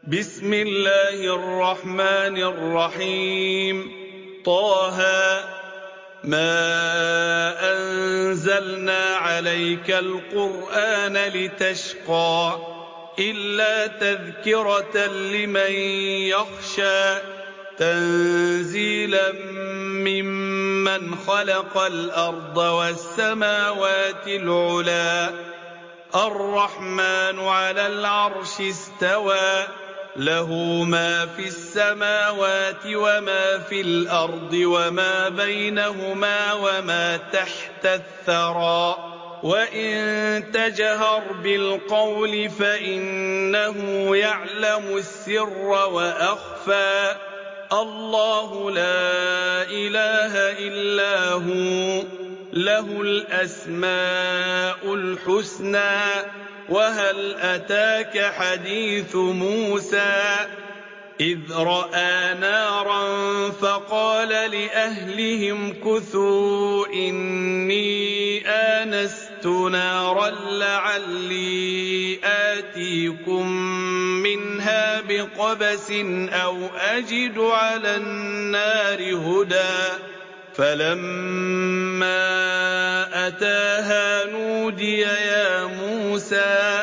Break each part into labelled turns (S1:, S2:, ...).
S1: بسم الله الرحمن الرحيم. طه ما أنزلنا عليك القرآن لتشقى إلا تذكرة لمن يخشى تنزيلا ممن خلق الأرض والسماوات العلى الرحمن على العرش استوى له ما في السماوات وما في الأرض وما بينهما وما تحت الثرى وإن تجهر بالقول فإنه يعلم السر وأخفى الله لا إله إلا هو له الأسماء الحسنى وهل أتاك حديث موسى إذ رأى نارا فقال لأهلهم كثوا إني آنست نارا لعلي آتيكم منها بقبس أو أجد على النار هدى فلما أتاها نودي يا موسى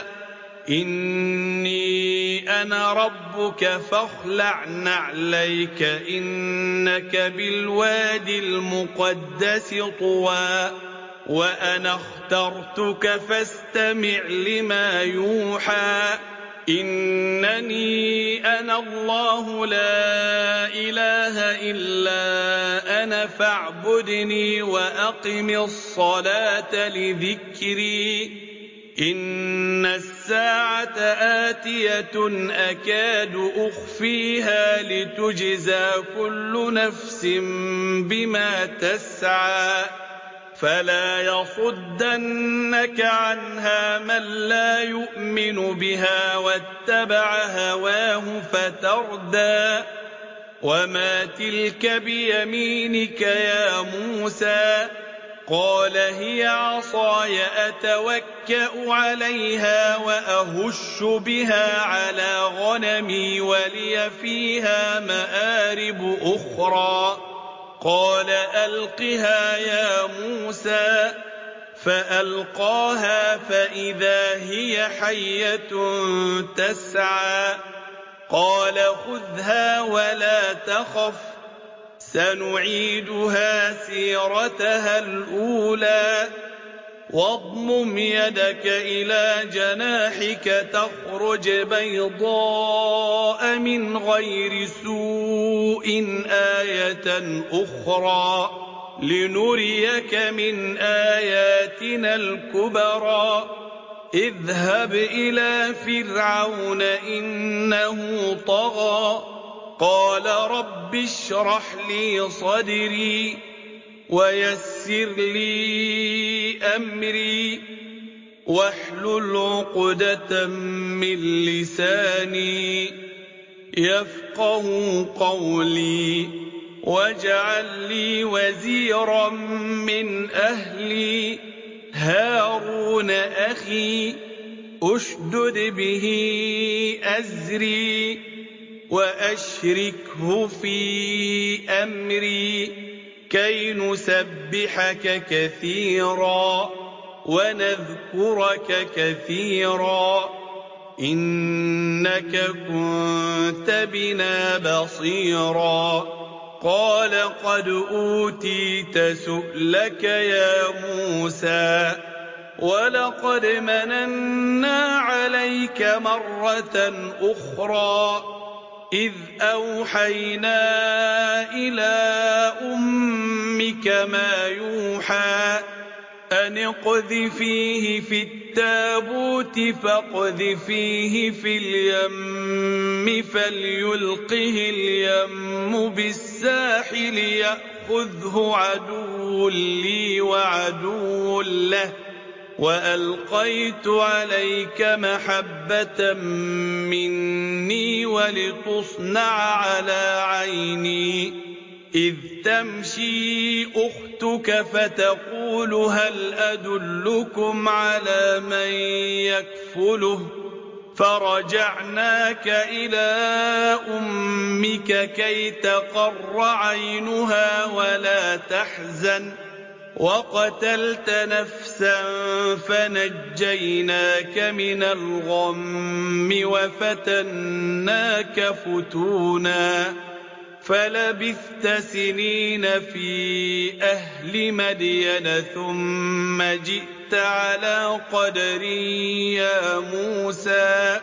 S1: إني أنا ربك فاخلع نعليك إنك بالواد المقدس طوى وأنا اخترتك فاستمع لما يوحى إنني أنا الله لا إله إلا أنا فاعبدني وأقم الصلاة لذكري إن الساعة آتية أكاد أخفيها لتجزى كل نفس بما تسعى فلا يصدنك عنها من لا يؤمن بها واتبع هواه فتردى وما تلك بيمينك يا موسى قال هي عصاي أتوكأ عليها وأهش بها على غنمي ولي فيها مآرب أخرى قال ألقها يا موسى فألقاها فإذا هي حية تسعى قال خذها ولا تخف سنعيدها سيرتها الأولى واضمم يدك إلى جناحك تخرج بيضاء من غير سوء آية أخرى لنريك من آياتنا الكبرى اذهب إلى فرعون إنه طغى قال رب اشرح لي صدري ويسر لي أمري واحلل عقدة من لساني يفقه قولي واجعل لي وزيرا من أهلي هارون أخي أشدد به أزري وأشركه في أمري كي نسبحك كثيرا ونذكرك كثيرا إنك كنت بنا بصيرا قال قد أوتيت سؤلك يا موسى ولقد مننا عليك مرة أخرى إذ أوحينا إلى أمك ما يوحى أن اقذفيه في التابوت فاقذفيه في اليم فليلقه اليم بالساحل يأخذه عدو لي وعدو له وألقيت عليك محبة مني ولتصنع على عيني إذ تمشي أختك فتقول هل أدلكم على من يكفله فرجعناك إلى أمك كي تقر عينها ولا تحزن وقتلت نفسا فنجيناك من الغم وفتناك فتونا فلبثت سنين في أهل مدين ثم جئت على قدري يا موسى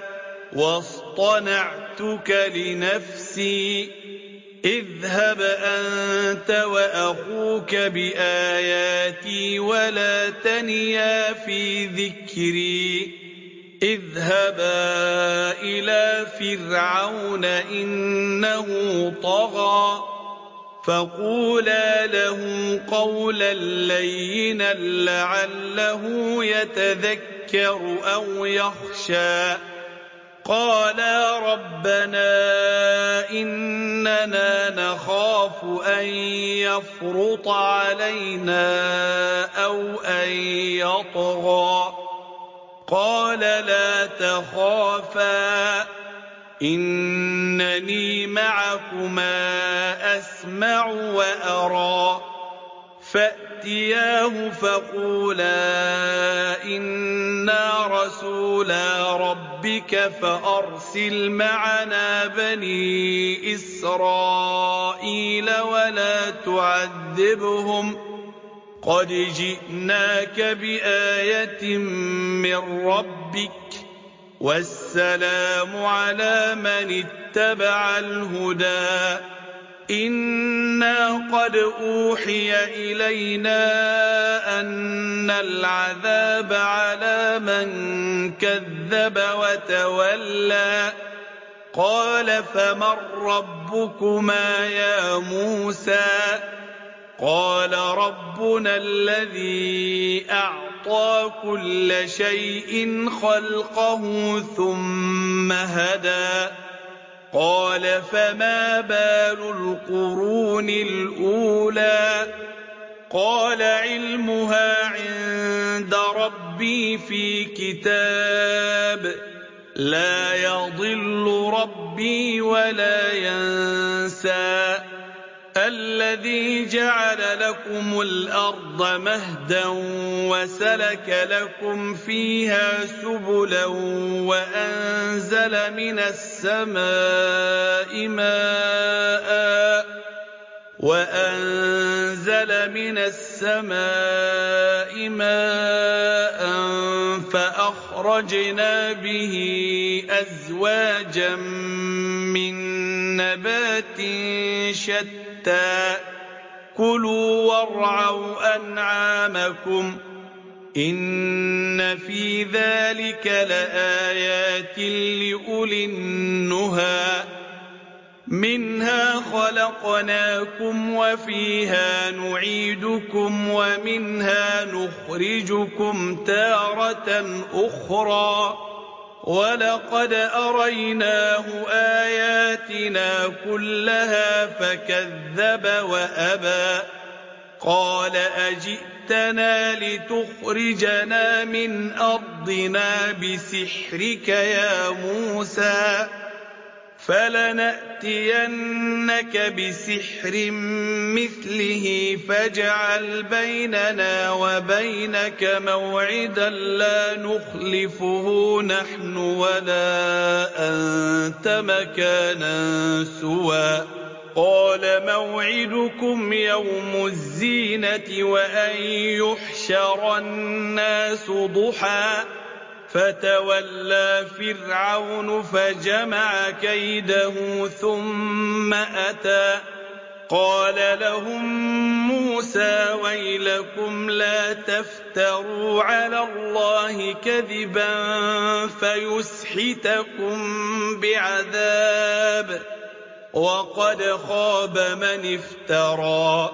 S1: واصطنعتك لنفسي اذهب أنت وأخوك بآياتي ولا تنيا في ذكري اذهبا إلى فرعون إنه طغى فقولا له قولا لينا لعله يتذكر أو يخشى قالا ربنا إننا نخاف أن يفرط علينا أو أن يطغى قال لا تخافا إنني معكما أسمع وأرى فأتياه فقولا إنا رسولا ربك فأرسل معنا بني إسرائيل ولا تعذبهم قد جئناك بآية من ربك والسلام على من اتبع الهدى إنا قد أوحي إلينا أن العذاب على من كذب وتولى قال فمن ربكما يا موسى قال ربنا الذي أعطى كل شيء خلقه ثم هدى قال فما بال القرون الأولى قال علمها عند ربي في كتاب لا يضل ربي ولا ينسى الذي جعل لكم الأرض مهدا وسلك لكم فيها سبلا وأنزل من السماء ماء فأخرجنا به أزواجا من نبات شتى كلوا وارعوا أنعامكم إن في ذلك لآيات لأولي النهى منها خلقناكم وفيها نعيدكم ومنها نخرجكم تارة أخرى ولقد أريناه آياتنا كلها فكذب وأبى قال أجئتنا لتخرجنا من أرضنا بسحرك يا موسى فلنأتينك بسحر مثله فاجعل بيننا وبينك موعدا لا نخلفه نحن ولا أنت مكانا سوى قال موعدكم يوم الزينة وأن يحشر الناس ضحى فتولى فرعون فجمع كيده ثم أتى قال لهم موسى ويلكم لا تفتروا على الله كذبا فيسحتكم بعذاب وقد خاب من افترى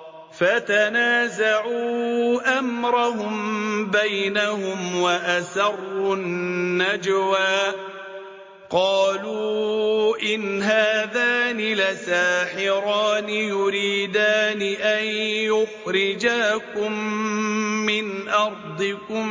S1: فتنازعوا أمرهم بينهم وأسروا النجوى قالوا إن هذان هذان لساحران يريدان أن يخرجاكم من أرضكم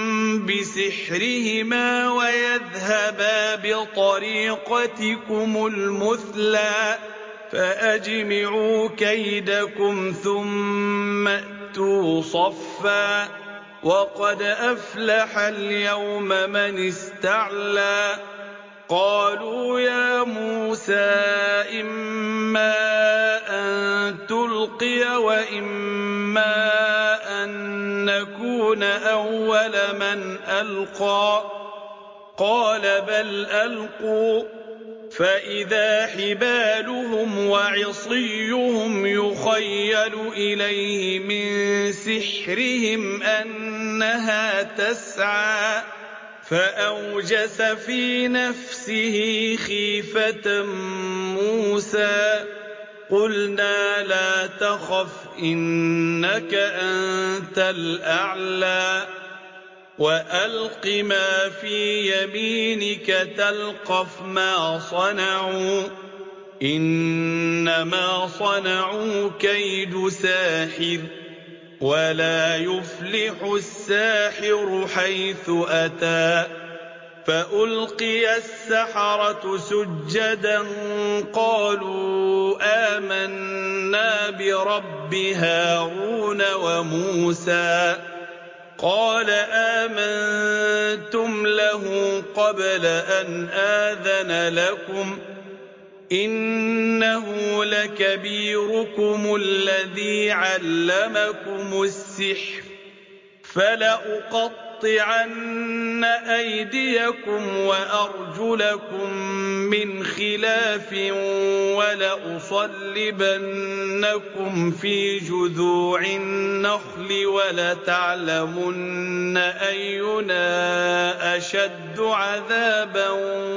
S1: بسحرهما ويذهبا بطريقتكم المثلى فأجمعوا كيدكم ثم أتوا صفا وقد أفلح اليوم من استعلى قالوا يا موسى إما أن تلقي وإما أن نكون أول من ألقى قال بل ألقوا فإذا حبالهم وعصيهم يخيل إليه من سحرهم أنها تسعى فأوجس في نفسه خيفة موسى قلنا لا تخف إنك أنت الأعلى وألق ما في يمينك تلقف ما صنعوا إنما صنعوا كيد ساحر ولا يفلح الساحر حيث أتى فألقي السحرة سجدا قالوا آمنا برب هارون وموسى قال آمنتم له قبل أن آذن لكم إنه لكبيركم الذي علمكم السحر فلأقطعن أيديكم وأرجلكم من خلاف ولأصلبنكم في جذوع النخل ولتعلمن أينا أشد عذابا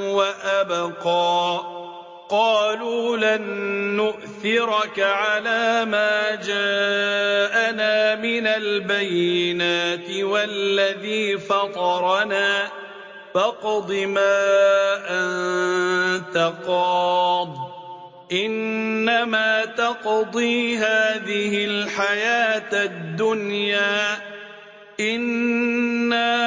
S1: وأبقى قالوا لن نؤثرك على ما جاءنا من البينات والذي فطرنا فاقض ما أنت قاض إنما تقضي هذه الحياة الدنيا إنا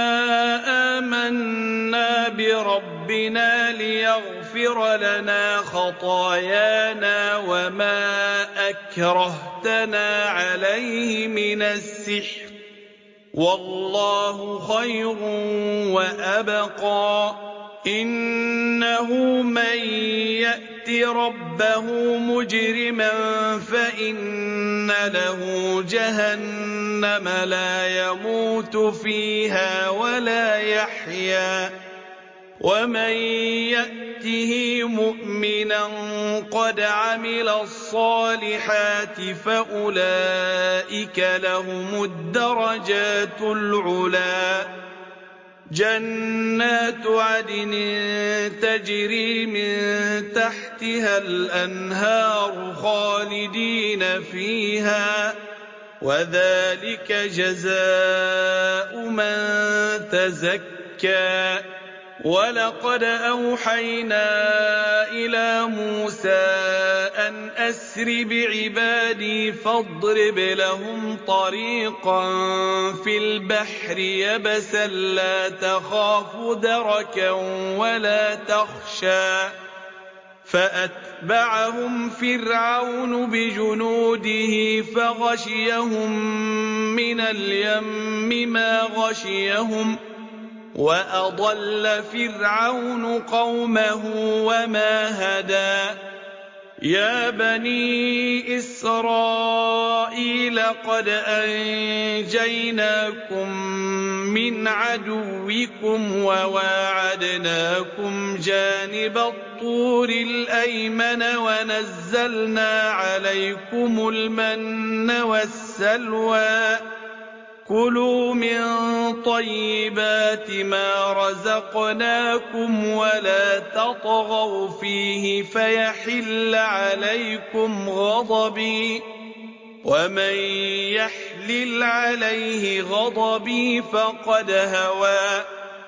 S1: آمنا بربنا ليغفر لنا خطايانا وما أكرهتنا عليه من السحر والله خير وأبقى إنه من يأت ربه مجرما فإن له جهنم لا يموت فيها ولا يحيا ومن يأته مؤمنا قد عمل الصالحات فأولئك لهم الدرجات العلى جنات عدن تجري من تحتها الأنهار خالدين فيها وذلك جزاء من تزكى ولقد أوحينا إلى موسى أن أسر بعبادي فاضرب لهم طريقا في البحر يبسا لا تخاف دركا ولا تخشى فأتبعهم فرعون بجنوده فغشيهم من اليم ما غشيهم وأضل فرعون قومه وما هدى يا بني إسرائيل قد أنجيناكم من عدوكم وواعدناكم جانب الطور الأيمن ونزلنا عليكم المن والسلوى كلوا من طيبات ما رزقناكم ولا تطغوا فيه فيحل عليكم غضبي ومن يحلل عليه غضبي فقد هوى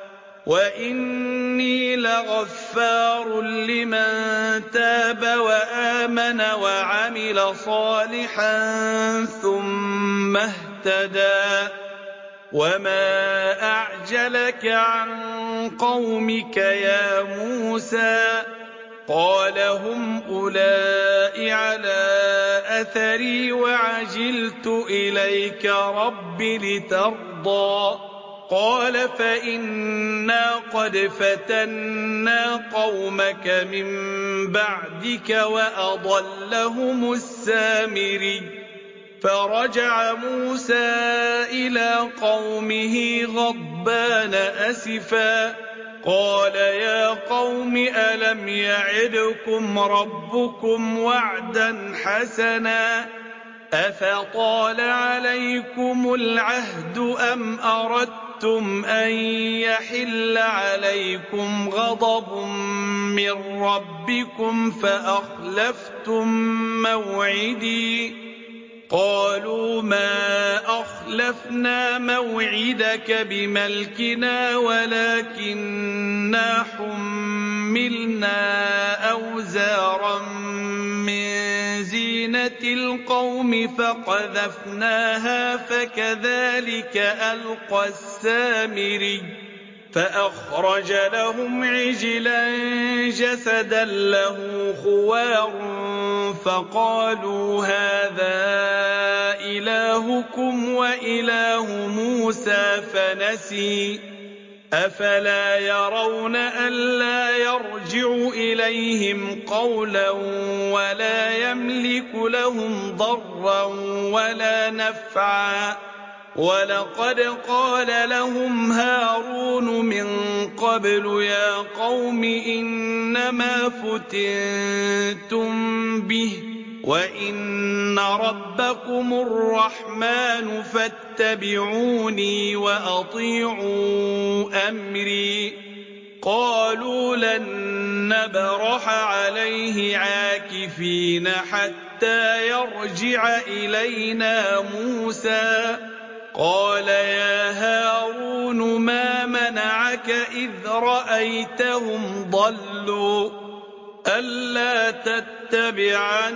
S1: وإني لغفار لمن تاب وآمن وعمل صالحا ثم اهتدى وما أعجلك عن قومك يا موسى قال هم أولئك على أثري وعجلت إليك رب لترضى قال فإنا قد فتنا قومك من بعدك وأضلهم السامري فرجع موسى إلى قومه غضبان أسفا قال يا قوم ألم يعدكم ربكم وعدا حسنا أفطال عليكم العهد أم أردتم أن يحل عليكم غضب من ربكم فأخلفتم موعدي قالوا ما أخلفنا موعدك بملكنا ولكننا حملنا أوزارا من زينة القوم فقذفناها فكذلك ألقى السامري فأخرج لهم عجلا جسدا له خوار فقالوا هذا إلهكم وإله موسى فنسي أفلا يرون ألا يرجع إليهم قولا ولا يملك لهم ضرا ولا نفعا ولقد قال لهم هارون من قبل يا قوم إنما فتنتم به وإن ربكم الرحمن فاتبعوني وأطيعوا أمري قالوا لن نبرح عليه عاكفين حتى يرجع إلينا موسى قال يا هارون ما منعك إذ رأيتهم ضلوا ألا تتبعن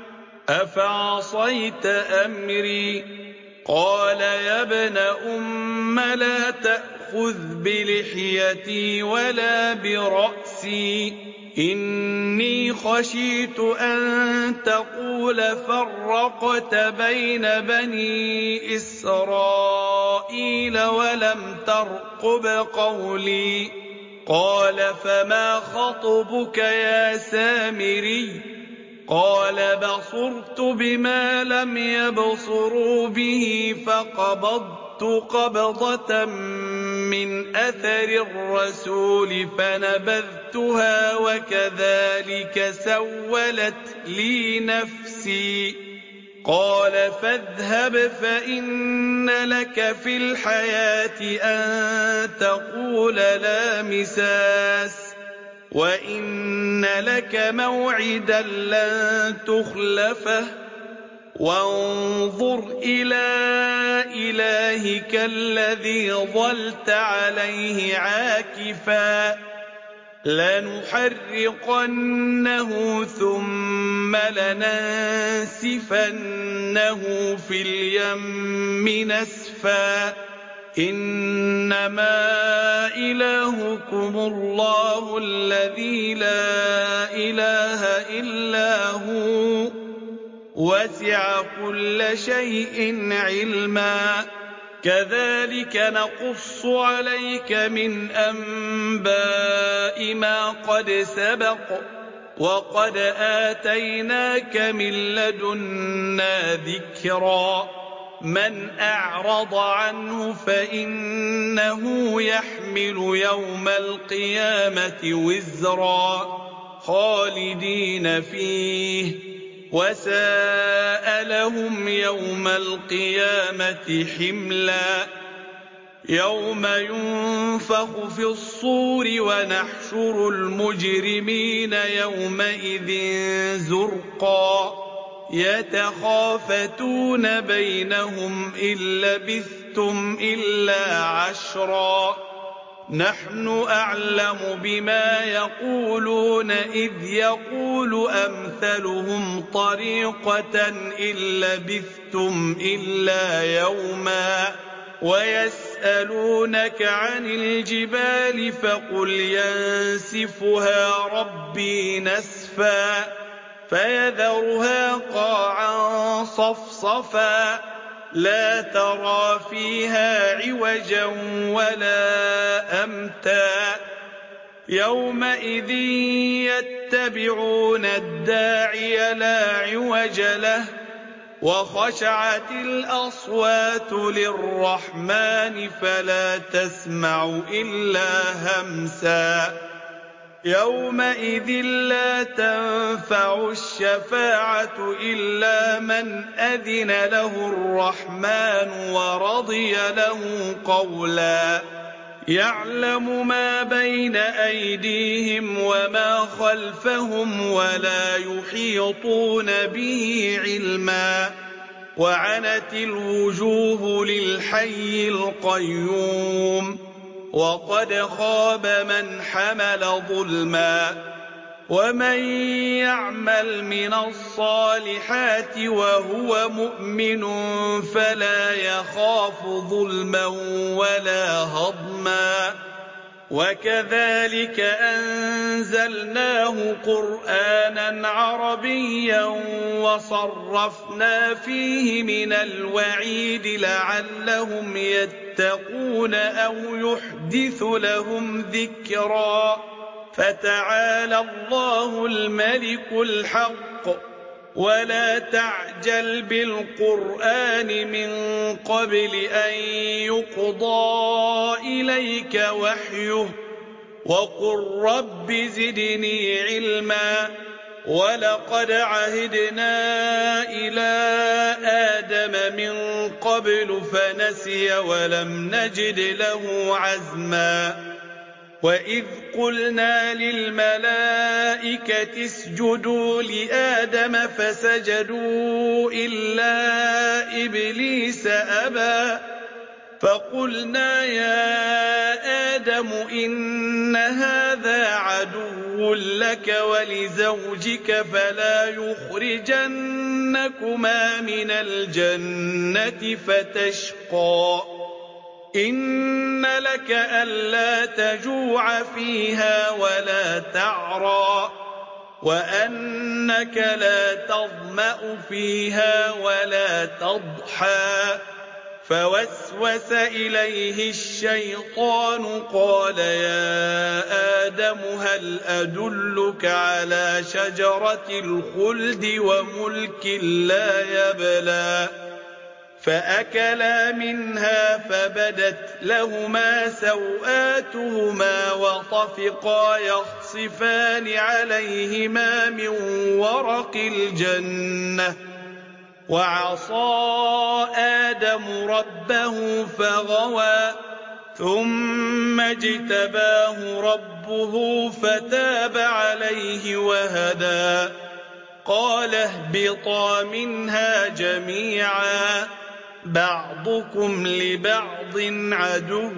S1: أفعصيت أمري قال يا ابن أم لا تأخذ بلحيتي ولا برأسي إني خشيت أن تقول فرقت بين بني إسرائيل ولم ترقب قولي قال فما خطبك يا سامري قال بصرت بما لم يبصروا به فقبضت قبضة من أثر الرسول فنبذتها وكذلك سولت لي نفسي قال فاذهب فإن لك في الحياة أن تقول لا مساس وإن لك موعدا لن تخلفه وانظر إلى إلهك الذي ظلت عليه عاكفا لنحرقنه ثم لننسفنه في اليم نسفا إنما إلهكم الله الذي لا إله إلا هو وسع كل شيء علما كذلك نقص عليك من أنباء ما قد سبق وقد آتيناك من لدنا ذكرا من أعرض عنه فإنه يحمل يوم القيامة وزرا خالدين فيه وساء لهم يوم القيامة حملا يوم ينفخ في الصور ونحشر المجرمين يومئذ زرقا يتخافتون بينهم إن لبثتم إلا عشرا نحن أعلم بما يقولون إذ يقول أمثلهم طريقة إن لبثتم إلا يوما ويسألونك عن الجبال فقل ينسفها ربي نسفا فيذرها قاعا صفصفا لا ترى فيها عوجا ولا أمتا يومئذ يتبعون الداعي لا عوج له وخشعت الأصوات للرحمن فلا تسمع إلا همسا يومئذ لا تنفع الشفاعة إلا من أذن له الرحمن ورضي له قولا يعلم ما بين أيديهم وما خلفهم ولا يحيطون به علما وعنت الوجوه للحي القيوم وقد خاب من حمل ظلما ومن يعمل من الصالحات وهو مؤمن فلا يخاف ظلما ولا هضما وكذلك أنزلناه قرآنا عربيا وصرفنا فيه من الوعيد لعلهم يتقون أو يحدث لهم ذكرا فتعالى الله الملك الحق ولا تعجل بالقرآن من قبل أن يقضى إليك وحيه وقل رب زدني علما ولقد عهدنا إلى آدم من قبل فنسي ولم نجد له عزما وإذ قلنا للملائكة اسجدوا لآدم فسجدوا إلا إبليس أبى فقلنا يا آدم إن هذا عدو لك ولزوجك فلا يخرجنكما من الجنة فتشقى إن لك ألا تجوع فيها ولا تعرى وأنك لا تظمأ فيها ولا تضحى فوسوس إليه الشيطان قال يا آدم هل أدلك على شجرة الخلد وملك لا يبلى فأكلا منها فبدت لهما سوآتهما وطفقا يخصفان عليهما من ورق الجنة وعصى آدم ربه فغوى ثم اجتباه ربه فتاب عليه وهدى قال اهبطا منها جميعا بعضكم لبعض عدو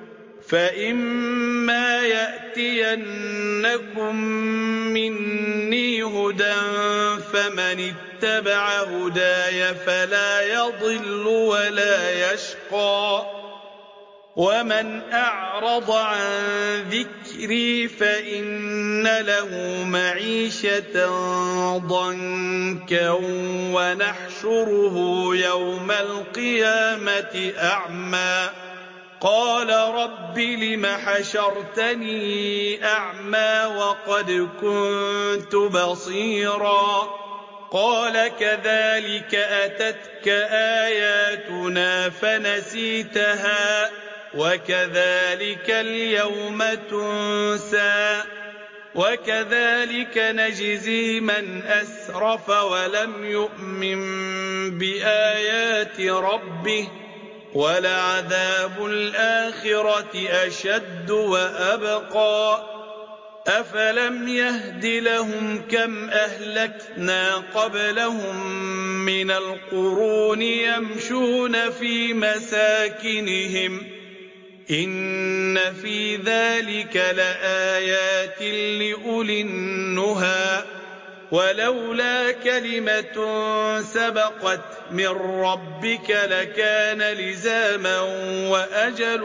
S1: فإما يأتينكم مني هدى فمن اتبع هداي فلا يضل ولا يشقى ومن أعرض عن ذكري فإن له معيشة ضنكا ونحشره يوم القيامة أعمى قال رب لم حشرتني أعمى وقد كنت بصيرا قال كذلك أتتك آياتنا فنسيتها وكذلك اليوم تنسى وكذلك نجزي من أسرف ولم يؤمن بآيات ربه ولعذاب الآخرة أشد وأبقى أفلم يهد لهم كم أهلكنا قبلهم من القرون يمشون في مساكنهم إن في ذلك لآيات لأولي النهى ولولا كلمة سبقت من ربك لكان لزاما وأجل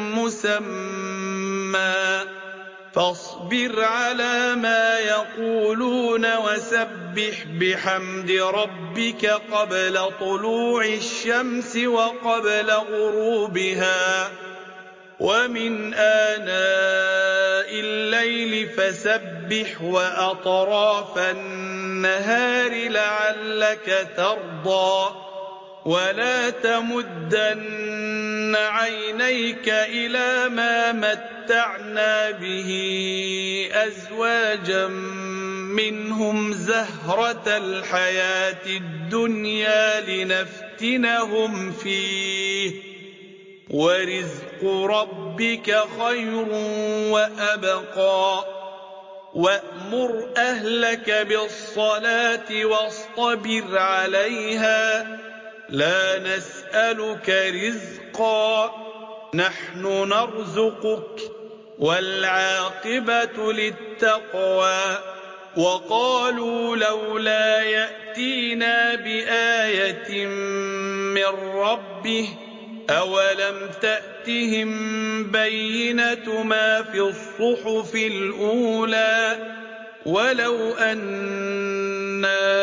S1: مسمى فاصبر على ما يقولون وسبح بحمد ربك قبل طلوع الشمس وقبل غروبها ومن آناء الليل فسبح وأطراف النهار لعلك ترضى ولا تمدن عينيك إلى ما متعنا به أزواجا منهم زهرة الحياة الدنيا لنفتنهم فيه ورزق ربك خير وأبقى وأمر أهلك بالصلاة واصطبر عليها لا نسألك رزقا نحن نرزقك والعاقبة للتقوى وقالوا لولا يأتينا بآية من ربه أولم تأتهم بينة ما في الصحف الأولى ولو أنا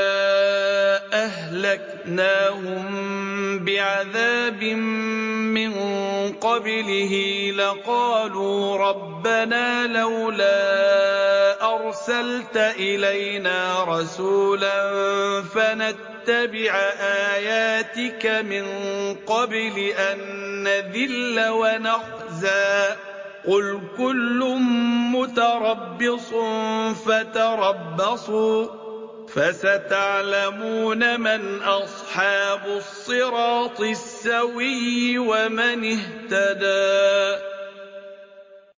S1: أهلكناهم بعذاب من قبله لقالوا ربنا لولا أرسلت إلينا رسولا فنتبع آياتك من قبل أن نذل ونخزى قل كل متربص فتربصوا فستعلمون من أصحاب الصراط السوي ومن اهتدى